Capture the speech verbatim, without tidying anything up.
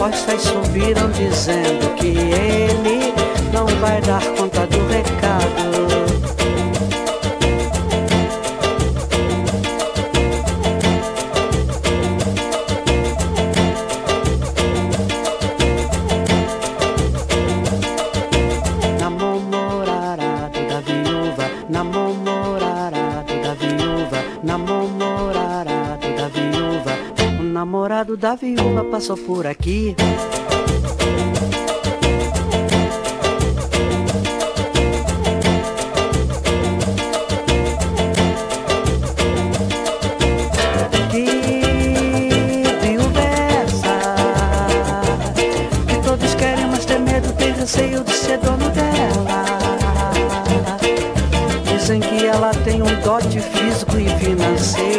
costas subiram dizendo que ele não vai dar conta do recado. Namorado da viúva, namorado da viúva, namorado da viúva. O namorado da viúva passou por aqui. Receio de ser dono dela. Dizem que ela tem um dote físico e financeiro.